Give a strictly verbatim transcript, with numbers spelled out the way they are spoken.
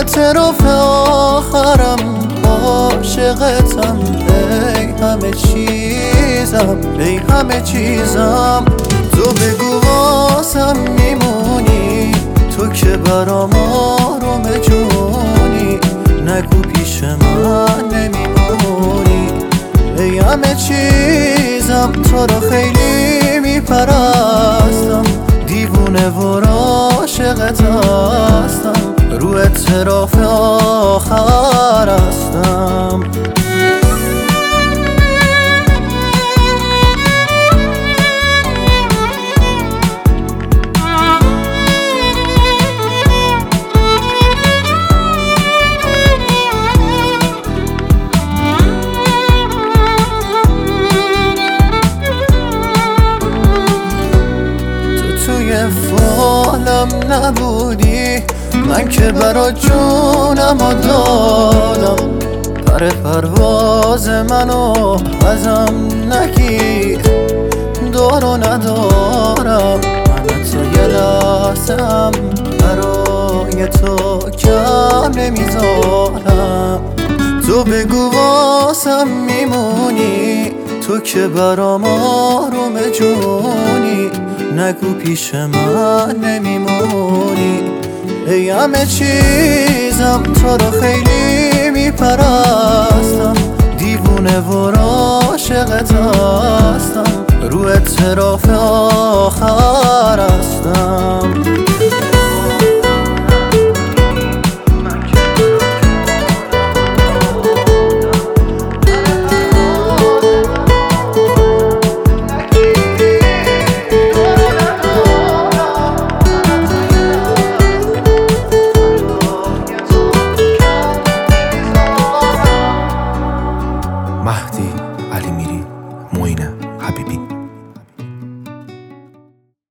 اعتراف آخرم عاشقتم، ای همه چیزم، ای همه چیزم. تو بگو واسم میمونی، تو که برام آروم جونی، نگو پیش من نمیمونی. ای همه چیزم، تو رو خیلی میپرستم، دیوونه و عاشقت هستم، رو اعتراف آخر هستم. فالم نبودی، من که برا جونم و دادم، پر پرواز منو ازم نگیر، دارو ندارم، من تا یه لحظم برای تو کم نمیذارم. تو بگو واسم میمونی، تو که برام آروم جونی، نگو پیش من نمیمونی. ای همه چیزم، تو رو خیلی میپرستم، دیوونه و عاشقت هستم، رو اعتراف آخر هستم. مهدی علی میری، معین حبیبی.